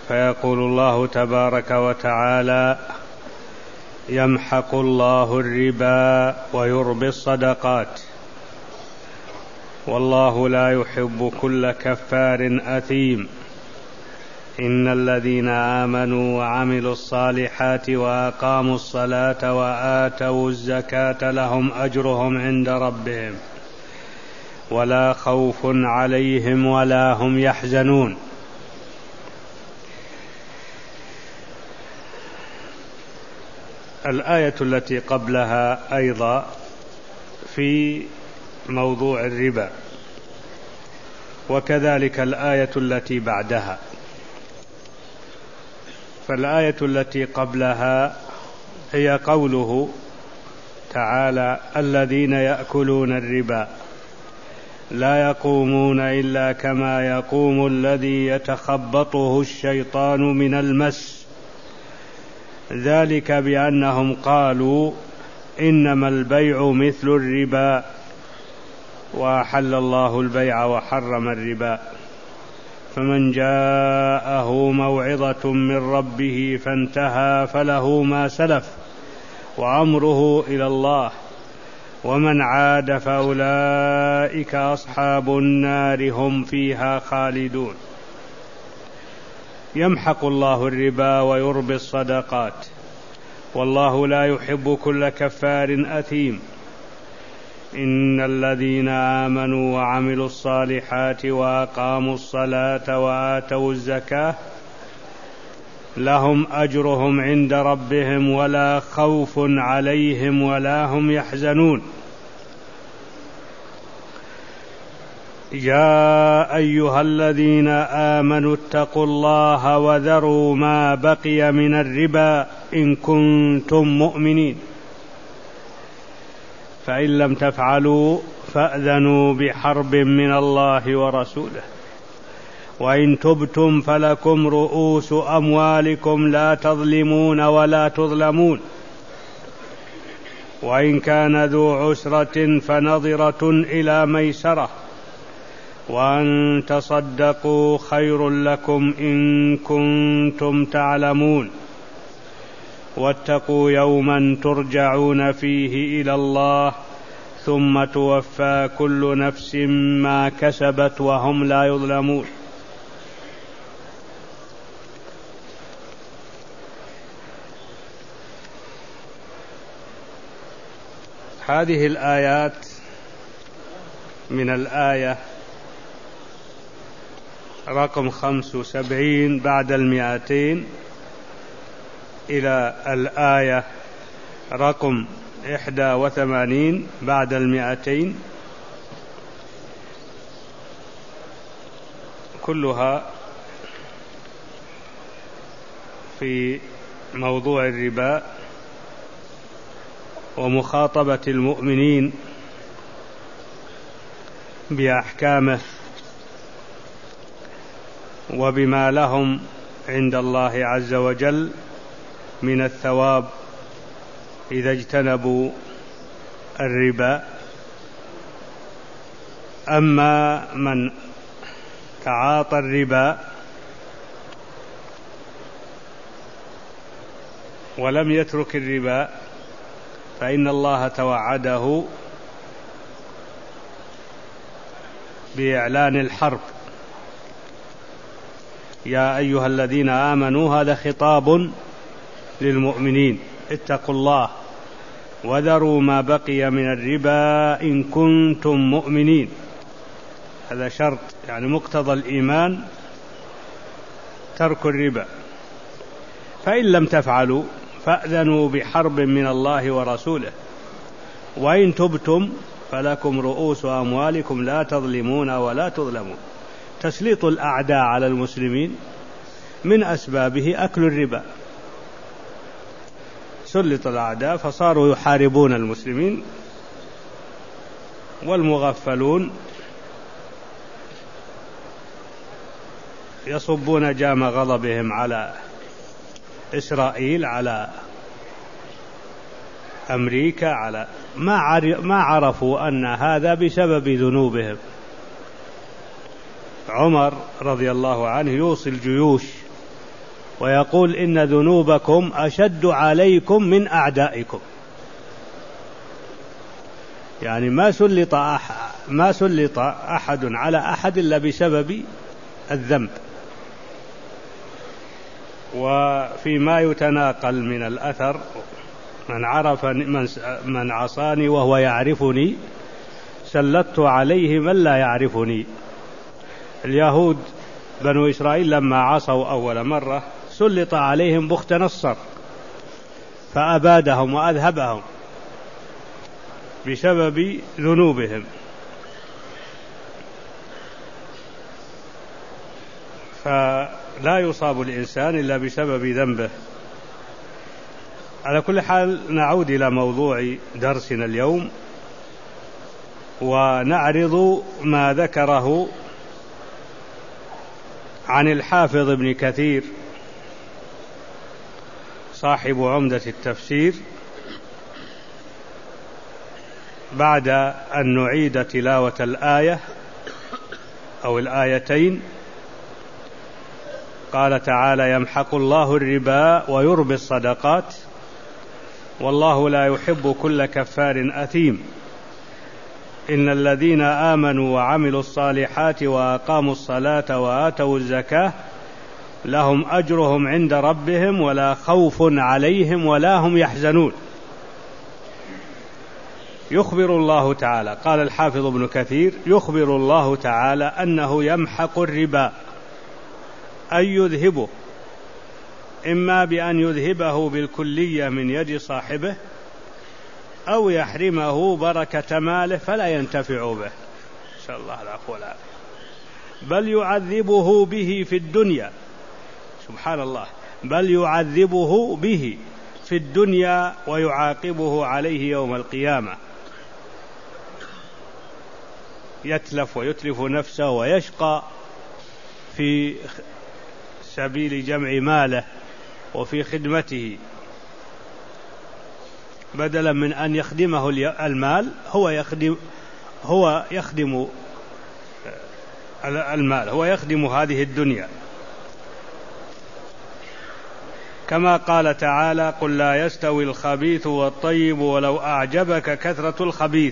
فيقول الله تبارك وتعالى: يمحق الله الربا ويربي الصدقات والله لا يحب كل كفار أثيم. إن الذين آمنوا وعملوا الصالحات وأقاموا الصلاة وآتوا الزكاة لهم أجرهم عند ربهم ولا خوف عليهم ولا هم يحزنون. الآية التي قبلها أيضا في موضوع الربا، وكذلك الآية التي بعدها. فالآية التي قبلها هي قوله تعالى: الذين يأكلون الربا لا يقومون إلا كما يقوم الذي يتخبطه الشيطان من المس، ذلك بأنهم قالوا إنما البيع مثل الربا وأحل الله البيع وحرم الربا. فمن جاءه موعظة من ربه فانتهى فله ما سلف وأمره إلى الله ومن عاد فأولئك أصحاب النار هم فيها خالدون. يمحق الله الربا ويربي الصدقات والله لا يحب كل كفار أثيم. إن الذين آمنوا وعملوا الصالحات وأقاموا الصلاة وآتوا الزكاة لهم أجرهم عند ربهم ولا خوف عليهم ولا هم يحزنون. يا أيها الذين آمنوا اتقوا الله وذروا ما بقي من الربا إن كنتم مؤمنين فإن لم تفعلوا فأذنوا بحرب من الله ورسوله وإن تبتم فلكم رؤوس أموالكم لا تظلمون ولا تظلمون وإن كان ذو عسرة فنظرة إلى ميسرة وأن تصدقوا خير لكم إن كنتم تعلمون واتقوا يوما ترجعون فيه إلى الله ثم توفى كل نفس ما كسبت وهم لا يظلمون. هذه الآيات من الآية رقم 75 بعد 200 إلى الآية رقم 81 بعد 200 كلها في موضوع الربا ومخاطبة المؤمنين بأحكامه وبما لهم عند الله عز وجل من الثواب إذا اجتنبوا الربا. أما من تعاطى الربا ولم يترك الربا فإن الله توعده بإعلان الحرب. يا أيها الذين آمنوا، هذا خطاب للمؤمنين، اتقوا الله وذروا ما بقي من الربا إن كنتم مؤمنين. هذا شرط، يعني مقتضى الإيمان ترك الربا. فإن لم تفعلوا فأذنوا بحرب من الله ورسوله وإن تبتم فلكم رؤوس أموالكم لا تظلمون ولا تظلمون. تسليط الأعداء على المسلمين من أسبابه أكل الربا. سلط الأعداء فصاروا يحاربون المسلمين، والمغفلون يصبون جام غضبهم على إسرائيل، على أمريكا، على ما عرفوا أن هذا بسبب ذنوبهم. عمر رضي الله عنه يوصي الجيوش ويقول إن ذنوبكم أشد عليكم من أعدائكم. يعني ما سلط أحد على أحد إلا بسبب الذنب. وفيما يتناقل من الأثر: من عصاني وهو يعرفني سلطت عليه من لا يعرفني. اليهود بنو إسرائيل لما عصوا أول مرة سلط عليهم بخت نصر فأبادهم وأذهبهم بسبب ذنوبهم. فلا يصاب الإنسان إلا بسبب ذنبه. على كل حال، نعود إلى موضوع درسنا اليوم ونعرض ما ذكره عن الحافظ ابن كثير صاحب عمدة التفسير بعد أن نعيد تلاوة الآية أو الآيتين. قال تعالى: يمحق الله الربا ويربي الصدقات والله لا يحب كل كفار أثيم. إن الذين آمنوا وعملوا الصالحات وأقاموا الصلاة وآتوا الزكاة لهم أجرهم عند ربهم ولا خوف عليهم ولا هم يحزنون. يخبر الله تعالى، قال الحافظ ابن كثير: يخبر الله تعالى أنه يمحق الربا، أي يذهبه، إما بأن يذهبه بالكلية من يد صاحبه أو يحرمه بركة ماله فلا ينتفع به، إن شاء الله العفو والعافية، بل يعذبه به في الدنيا. سبحان الله، بل يعذبه به في الدنيا ويعاقبه عليه يوم القيامة. يتلف ويتلف نفسه ويشقى في سبيل جمع ماله وفي خدمته، بدلا من أن يخدمه المال هو يخدم المال، هو يخدم هذه الدنيا. كما قال تعالى: قل لا يستوي الخبيث والطيب ولو أعجبك كثرة الخبيث.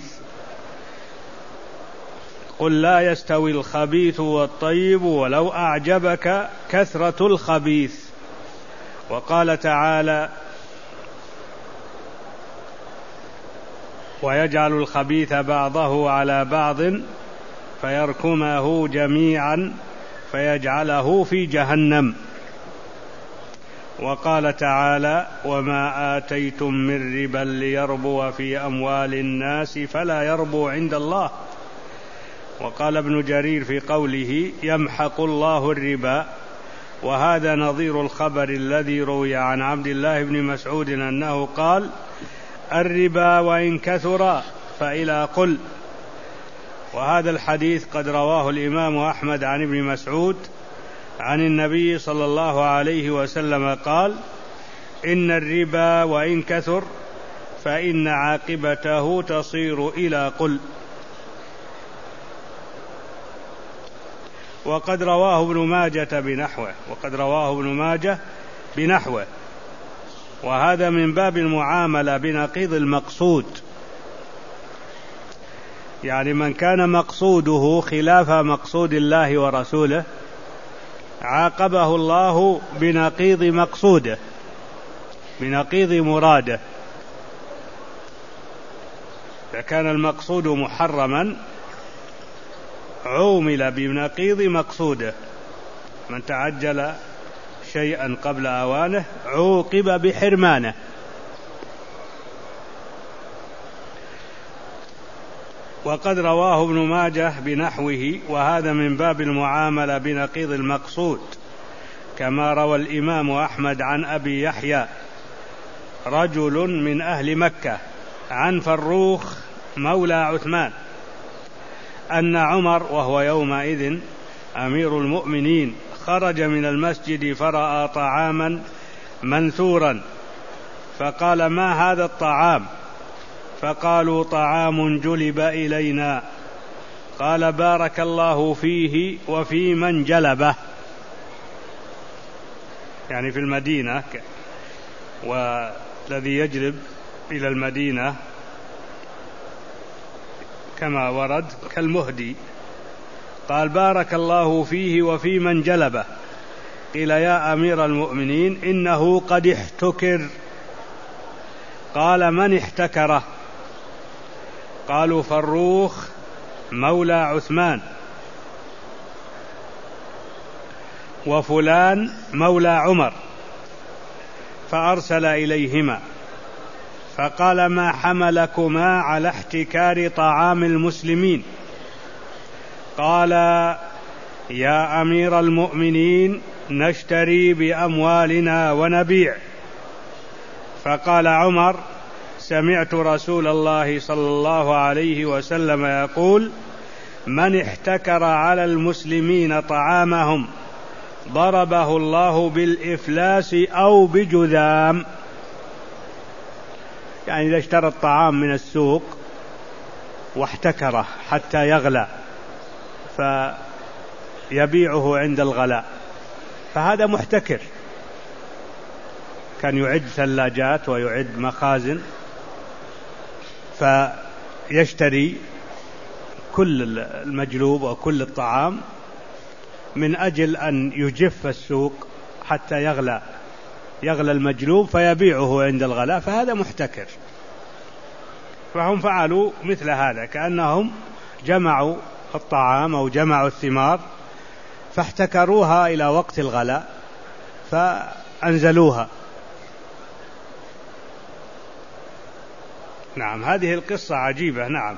قل لا يستوي الخبيث والطيب ولو أعجبك كثرة الخبيث. وقال تعالى: ويجعل الخبيث بعضه على بعض فيركمه جميعا فيجعله في جهنم. وقال تعالى: وما آتيتم من ربا ليربو في أموال الناس فلا يربو عند الله. وقال ابن جرير في قوله: يمحق الله الربا، وهذا نظير الخبر الذي روي عن عبد الله بن مسعود أنه قال: الربا وإن كثر فإلى قل. وهذا الحديث قد رواه الإمام أحمد عن ابن مسعود عن النبي صلى الله عليه وسلم قال: إن الربا وإن كثر فإن عاقبته تصير إلى قل. وقد رواه ابن ماجه بنحوه، وهذا من باب المعاملة بنقيض المقصود. يعني من كان مقصوده خلاف مقصود الله ورسوله عاقبه الله بنقيض مقصوده، بنقيض مراده. فكان المقصود محرما عومل بنقيض مقصوده. من تعجل شيئا قبل أوانه عوقب بحرمانه. وقد رواه ابن ماجه بنحوه، وهذا من باب المعاملة بنقيض المقصود، كما روى الإمام أحمد عن أبي يحيى رجل من أهل مكة عن فروخ مولى عثمان أن عمر وهو يومئذ أمير المؤمنين خرج من المسجد فرأى طعاما منثورا فقال: ما هذا الطعام؟ فقالوا: طعام جلب إلينا. قال: بارك الله فيه وفي من جلبه. يعني في المدينة، والذي يجلب إلى المدينة كما ورد كالمهدي. قال بارك الله فيه وفي من جلبه. قيل يا أمير المؤمنين إنه قد احتكر. قال من احتكره؟ قالوا فروخ مولى عثمان، وفلان مولى عمر. فأرسل إليهما فقال ما حملكما على احتكار طعام المسلمين؟ قال يا أمير المؤمنين نشتري بأموالنا ونبيع. فقال عمر سمعت رسول الله صلى الله عليه وسلم يقول من احتكر على المسلمين طعامهم ضربه الله بالإفلاس أو بجذام. يعني إذا اشترى الطعام من السوق واحتكره حتى يغلى فيبيعه عند الغلاء فهذا محتكر. كان يعد ثلاجات ويعد مخازن فيشتري كل المجلوب وكل الطعام من أجل أن يجف السوق حتى يغلى المجلوب فيبيعه عند الغلاء، فهذا محتكر. فهم فعلوا مثل هذا، كأنهم جمعوا الطعام أو جمعوا الثمار فاحتكروها إلى وقت الغلاء فأنزلوها. نعم، هذه القصة عجيبة. نعم.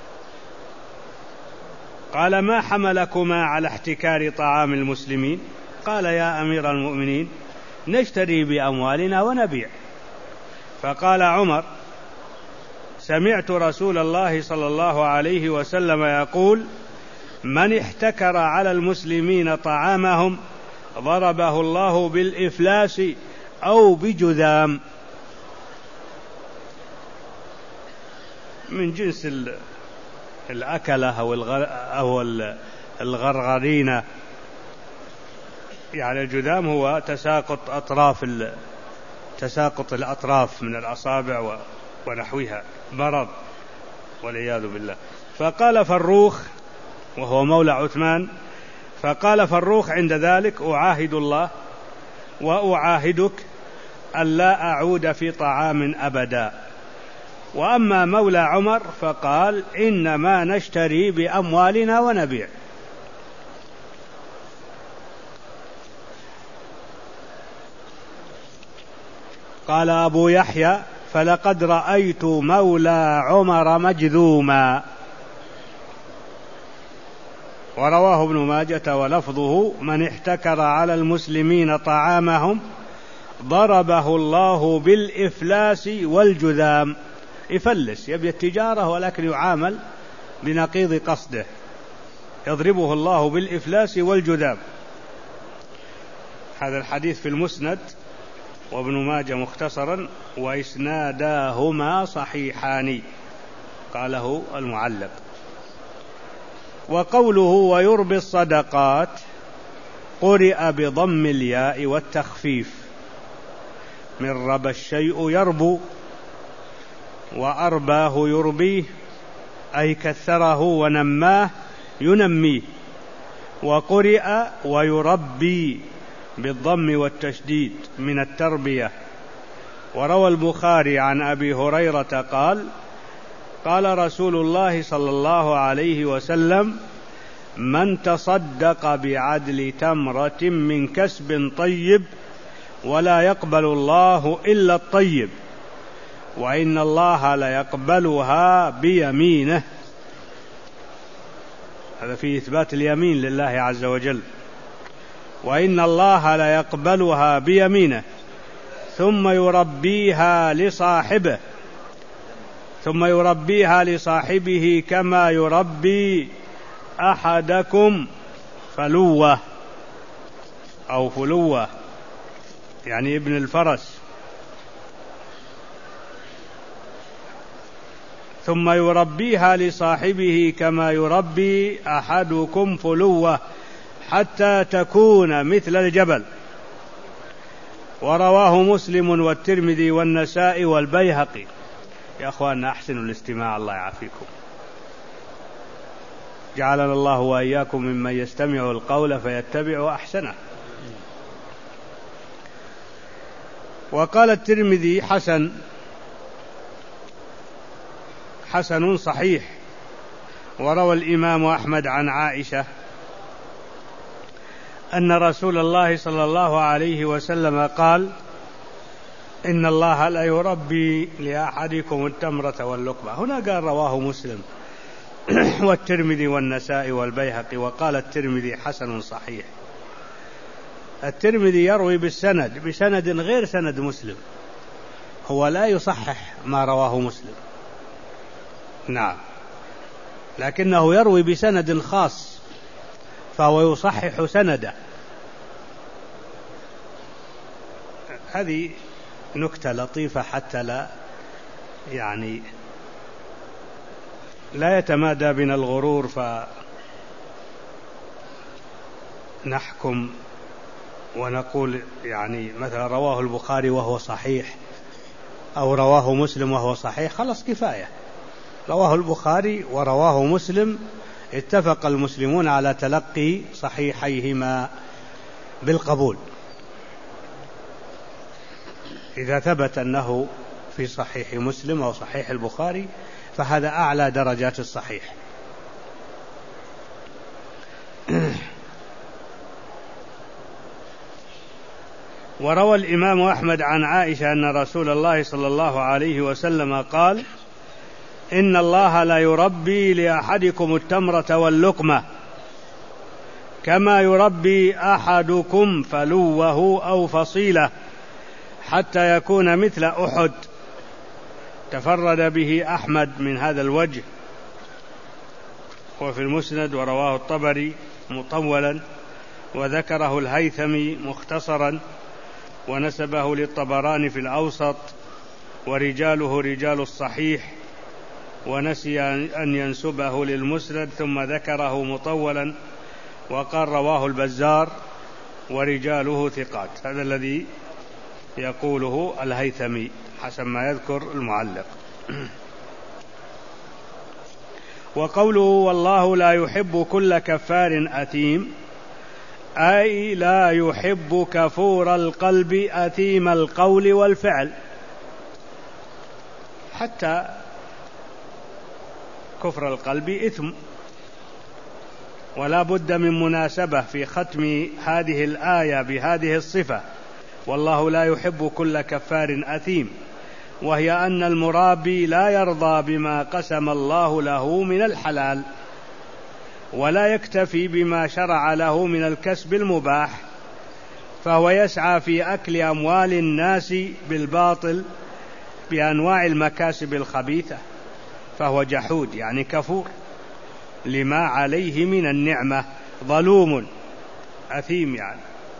قال ما حملكما على احتكار طعام المسلمين؟ قال يا أمير المؤمنين نشتري بأموالنا ونبيع. فقال عمر سمعت رسول الله صلى الله عليه وسلم يقول من احتكر على المسلمين طعامهم ضربه الله بالإفلاس أو بجذام. من جنس الأكلة أو الغرغرينة. يعني الجذام هو تساقط الأطراف من الأصابع ونحوها، مرض والعياذ بالله. فقال فروخ وهو مولى عثمان، فقال فروخ عند ذلك أعاهد الله وأعاهدك ألا أعود في طعام أبدا. وأما مولى عمر فقال إنما نشتري بأموالنا ونبيع. قال أبو يحيى فلقد رأيت مولى عمر مجذوما. ورواه ابن ماجة ولفظه من احتكر على المسلمين طعامهم ضربه الله بالإفلاس والجذام. يفلس، يبي التجارة ولكن يعامل بنقيض قصده، يضربه الله بالإفلاس والجذام. هذا الحديث في المسند وابن ماجه مختصرا وإسناداهما صحيحان، قاله المعلق. وقوله ويربي الصدقات قرئ بضم الياء والتخفيف، من ربى الشيء يربو، وأرباه يربيه أي كثره ونماه ينميه. وقرئ ويربي بالضم والتشديد من التربية. وروى البخاري عن أبي هريرة قال قال رسول الله صلى الله عليه وسلم من تصدق بعدل تمرة من كسب طيب ولا يقبل الله إلا الطيب وإن الله ليقبلها بيمينه. هذا في إثبات اليمين لله عز وجل. وإن الله ليقبلها بيمينه ثم يربيها لصاحبه كما يربي أحدكم فلوة أو فلوة، يعني ابن الفرس. ثم يربيها لصاحبه كما يربي أحدكم فلوة حتى تكون مثل الجبل ورواه مسلم والترمذي والنسائي والبيهقي. يا أخواننا أحسنوا الاستماع الله يعافيكم، جعلنا الله وإياكم ممن يستمع القول فيتبع أحسنه. وقال الترمذي حسن صحيح. وروى الإمام أحمد عن عائشة أن رسول الله صلى الله عليه وسلم قال: إن الله لا يربي لأحدكم التمرة واللقمة. هنا قال رواه مسلم والترمذي والنسائي والبيهقي، وقال الترمذي حسن صحيح. الترمذي يروي بسند غير سند مسلم، هو لا يصحح ما رواه مسلم، نعم، لكنه يروي بسند خاص فهو يصحح سنده. هذه نكتة لطيفة حتى لا يتمادى بنا الغرور فنحكم ونقول مثلا رواه البخاري وهو صحيح أو رواه مسلم وهو صحيح، خلاص كفاية. رواه البخاري ورواه مسلم، اتفق المسلمون على تلقي صحيحيهما بالقبول إذا ثبت أنه في صحيح مسلم أو صحيح البخاري، فهذا أعلى درجات الصحيح. وروى الإمام أحمد عن عائشة أن رسول الله صلى الله عليه وسلم قال: إن الله لا يربي لأحدكم التمرة واللقمة كما يربي أحدكم فلوه أو فصيله حتى يكون مثل أحد. تفرد به أحمد من هذا الوجه وفي المسند، ورواه الطبري مطولا، وذكره الهيثمي مختصرا، ونسبه للطبراني في الأوسط، ورجاله رجال الصحيح، ونسي أن ينسبه للمسند ثم ذكره مطولا وقال رواه البزار ورجاله ثقات. هذا الذي يقوله الهيثمي حسب ما يذكر المعلق. وقوله والله لا يحب كل كفار أثيم، أي لا يحب كفور القلب أثيم القول والفعل. حتى كفر القلب إثم، ولا بد من مناسبة في ختم هذه الآية بهذه الصفة: والله لا يحب كل كفار أثيم، وهي أن المرابي لا يرضى بما قسم الله له من الحلال، ولا يكتفي بما شرع له من الكسب المباح، فهو يسعى في أكل أموال الناس بالباطل بأنواع المكاسب الخبيثة، فهو جحود يعني كفور لما عليه من النعمة، ظلوم أثيم يعني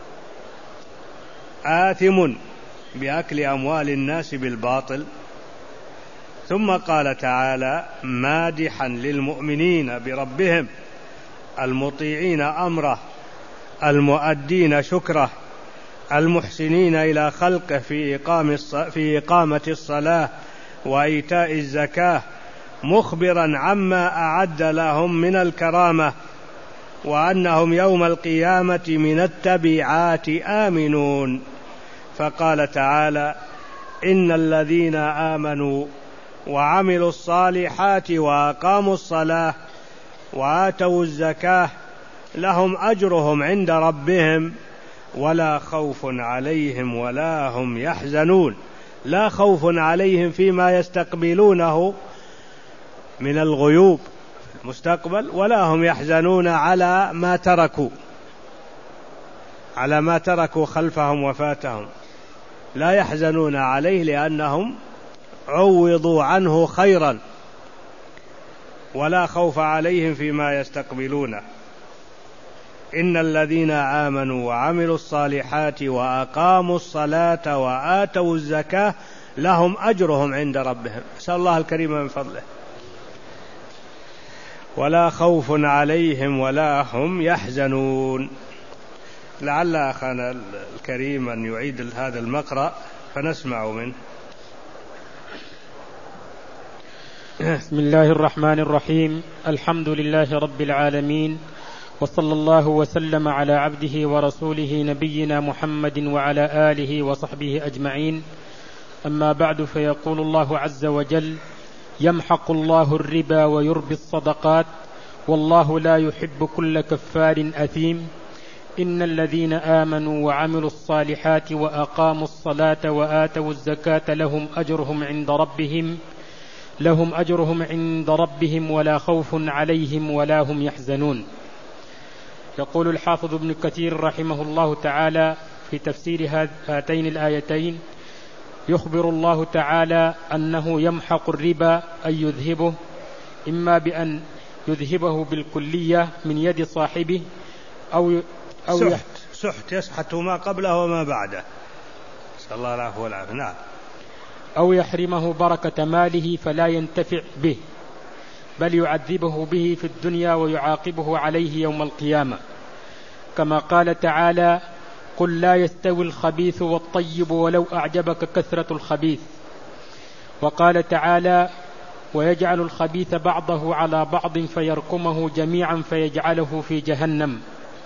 آثم بأكل أموال الناس بالباطل. ثم قال تعالى مادحا للمؤمنين بربهم المطيعين أمره المؤدين شكره المحسنين إلى خلقه في إقامة الصلاة وإيتاء الزكاة، مخبرا عما أعد لهم من الكرامة، وأنهم يوم القيامة من التبعات آمنون. فقال تعالى إن الذين آمنوا وعملوا الصالحات وأقاموا الصلاة وآتوا الزكاة لهم أجرهم عند ربهم ولا خوف عليهم ولا هم يحزنون. لا خوف عليهم فيما يستقبلونه من الغيوب المستقبل، ولا هم يحزنون على ما تركوا خلفهم وفاتهم، لا يحزنون عليه لأنهم عوضوا عنه خيرا، ولا خوف عليهم فيما يستقبلونه. إن الذين آمنوا وعملوا الصالحات وأقاموا الصلاة وآتوا الزكاة لهم أجرهم عند ربهم. أسأل الله الكريم من فضله. ولا خوف عليهم ولا هم يحزنون. لعل أخانا الكريم أن يعيد هذا المقرأ فنسمع منه. بسم الله الرحمن الرحيم. الحمد لله رب العالمين، وصلى الله وسلم على عبده ورسوله نبينا محمد وعلى آله وصحبه أجمعين. أما بعد، فيقول الله عز وجل: يمحق الله الربا ويربي الصدقات والله لا يحب كل كفار أثيم. إن الذين آمنوا وعملوا الصالحات وأقاموا الصلاة وآتوا الزكاة لهم أجرهم عند ربهم ولا خوف عليهم ولا هم يحزنون. يقول الحافظ ابن كثير رحمه الله تعالى في تفسير هاتين الآيتين: يخبر الله تعالى أنه يمحق الربا أي يذهبه، إما بأن يذهبه بالكلية من يد صاحبه أو سحت يسحت ما قبله وما بعده، نسأل الله العفو والعافية. نعم. أو يحرمه بركة ماله فلا ينتفع به، بل يعذبه به في الدنيا ويعاقبه عليه يوم القيامة، كما قال تعالى: قل لا يستوي الخبيث والطيب ولو أعجبك كثرة الخبيث. وقال تعالى: ويجعل الخبيث بعضه على بعض فيركمه جميعا فيجعله في جهنم.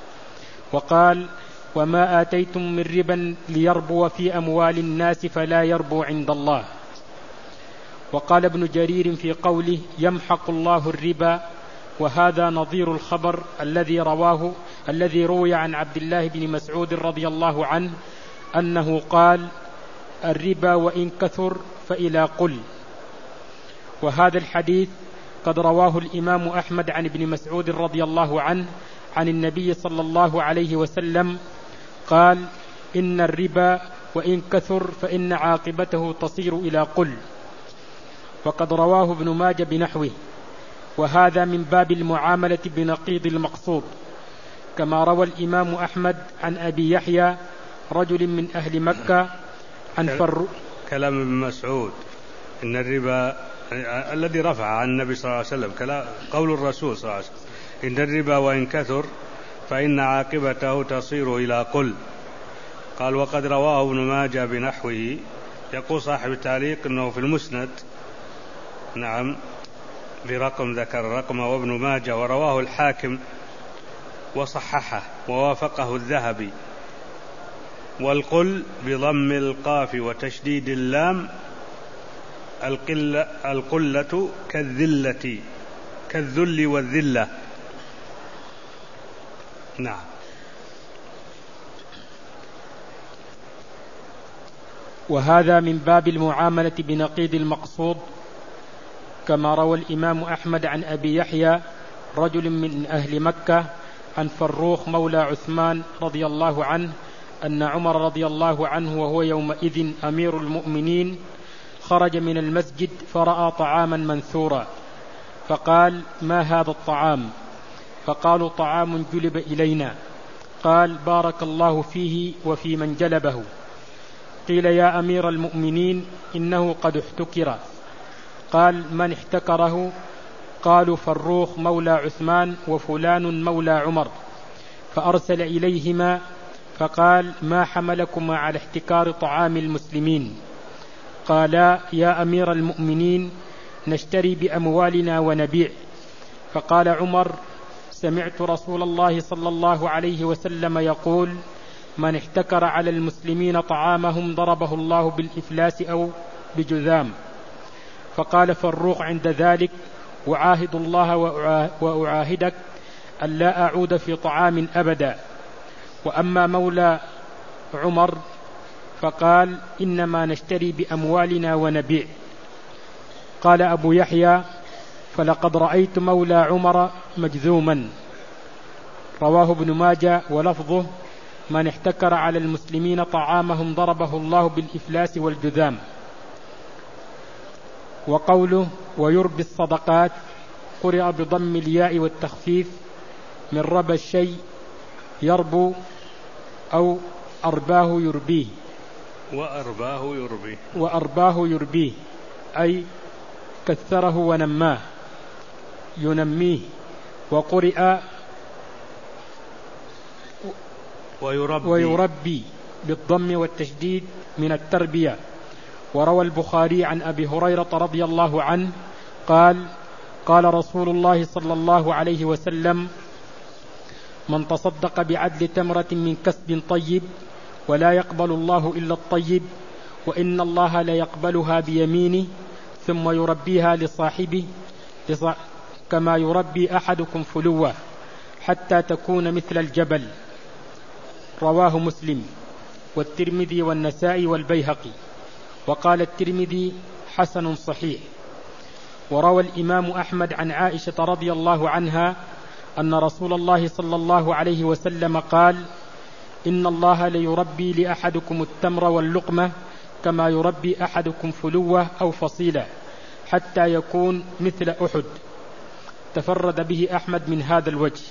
وقال: وما آتيتم من ربا ليربو في أموال الناس فلا يربو عند الله. وقال ابن جرير في قوله: يمحق الله الربا، وهذا نظير الخبر الذي روي عن عبد الله بن مسعود رضي الله عنه أنه قال: الربا وإن كثر فإلى قل. وهذا الحديث قد رواه الإمام أحمد عن ابن مسعود رضي الله عنه عن النبي صلى الله عليه وسلم قال: إن الربا وإن كثر فإن عاقبته تصير إلى قل. وقد رواه ابن ماجه بنحوه. وهذا من باب المعاملة بنقيض المقصود، كما روى الإمام أحمد عن أبي يحيى رجل من أهل مكة عن كلام ابن مسعود إن الربا الذي رفع عن النبي صلى الله عليه وسلم قول الرسول صلى الله عليه وسلم: إن الربا وإن كثر فإن عاقبته تصير إلى قل. قال: وقد رواه ابن ماجه بنحوه. يقول صاحب التعليق أنه في المسند، نعم، برقم ذكر رقمه وابن ماجه، ورواه الحاكم وصححه ووافقه الذهبي. والقل بضم القاف وتشديد اللام، القلة كالذل والذلة. نعم. وهذا من باب المعاملة بنقيض المقصود، كما روى الإمام أحمد عن أبي يحيى رجل من أهل مكة عن فروخ مولى عثمان رضي الله عنه أن عمر رضي الله عنه وهو يومئذ أمير المؤمنين خرج من المسجد فرأى طعاما منثورا، فقال: ما هذا الطعام؟ فقالوا: طعام جلب إلينا. قال: بارك الله فيه وفي من جلبه. قيل: يا أمير المؤمنين إنه قد احتكر. قال: من احتكره؟ قالوا: فروخ مولى عثمان وفلان مولى عمر. فأرسل إليهما فقال: ما حملكما على احتكار طعام المسلمين؟ قالا: يا أمير المؤمنين نشتري بأموالنا ونبيع. فقال عمر: سمعت رسول الله صلى الله عليه وسلم يقول: من احتكر على المسلمين طعامهم ضربه الله بالإفلاس أو بجذام. فقال فروخ عند ذلك: أعاهد الله وأعاهدك ألا أعود في طعام أبدا. وأما مولى عمر فقال: إنما نشتري بأموالنا ونبيع. قال أبو يحيى: فلقد رأيت مولى عمر مجذوما. رواه ابن ماجه ولفظه: من احتكر على المسلمين طعامهم ضربه الله بالإفلاس والجذام. وقوله: ويربي الصدقات قرئ بضم الياء والتخفيف من ربى الشيء يربو أو أرباه يربيه. وأرباه يربيه أي كثره ونماه ينميه. وقرئ ويربي بالضم والتشديد من التربية. وروى البخاري عن أبي هريرة رضي الله عنه قال: قال رسول الله صلى الله عليه وسلم: من تصدق بعدل تمرة من كسب طيب ولا يقبل الله إلا الطيب وإن الله ليقبلها بيمينه ثم يربيها لصاحبه كما يربي أحدكم فلوه حتى تكون مثل الجبل. رواه مسلم والترمذي والنسائي والبيهقي. وقال الترمذي: حسن صحيح. وروى الإمام أحمد عن عائشة رضي الله عنها أن رسول الله صلى الله عليه وسلم قال: إن الله ليربي لأحدكم التمر واللقمة كما يربي أحدكم فلوه أو فصيلة حتى يكون مثل أحد. تفرد به أحمد من هذا الوجه.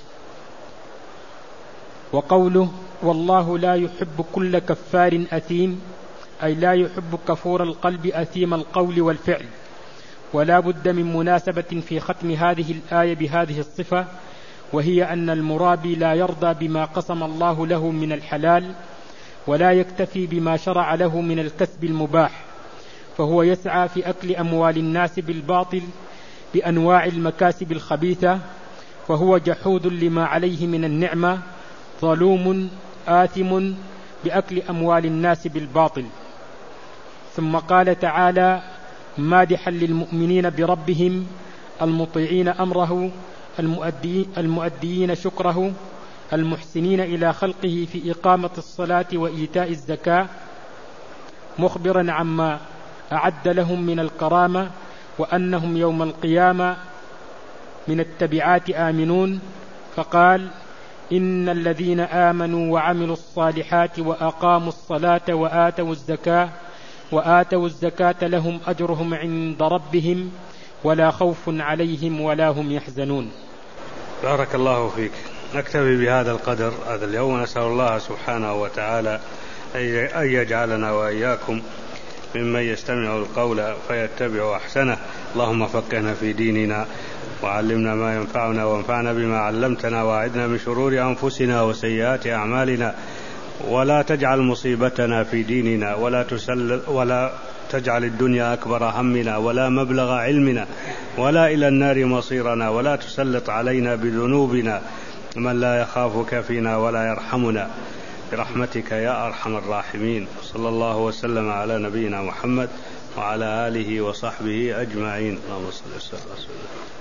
وقوله: والله لا يحب كل كفار أثيم، أي لا يحب كفور القلب أثيم القول والفعل. ولا بد من مناسبة في ختم هذه الآية بهذه الصفة، وهي أن المرابي لا يرضى بما قسم الله له من الحلال ولا يكتفي بما شرع له من الكسب المباح، فهو يسعى في أكل أموال الناس بالباطل بأنواع المكاسب الخبيثة، فهو جحود لما عليه من النعمة، ظلوم آثم بأكل أموال الناس بالباطل. ثم قال تعالى مادحا للمؤمنين بربهم المطيعين أمره المؤديين شكره المحسنين إلى خلقه في إقامة الصلاة وإيتاء الزكاة، مخبرا عما أعد لهم من الكرامة وأنهم يوم القيامة من التبعات آمنون. فقال: إن الذين آمنوا وعملوا الصالحات وأقاموا الصلاة وآتوا الزكاة لهم أجرهم عند ربهم ولا خوف عليهم ولا هم يحزنون. بارك الله فيك. نكتفي بهذا القدر هذا اليوم، نسأل الله سبحانه وتعالى أن يجعلنا وإياكم ممن يستمع القول فيتبع أحسنه. اللهم فقهنا في ديننا وعلمنا ما ينفعنا وانفعنا بما علمتنا وأعذنا من شرور أنفسنا وسيئات أعمالنا، ولا تجعل مصيبتنا في ديننا ولا تجعل الدنيا أكبر همنا ولا مبلغ علمنا ولا إلى النار مصيرنا، ولا تسلط علينا بذنوبنا من لا يخافك فينا ولا يرحمنا برحمتك يا أرحم الراحمين. صلى الله وسلم على نبينا محمد وعلى آله وصحبه أجمعين. اللهم صل وسلم.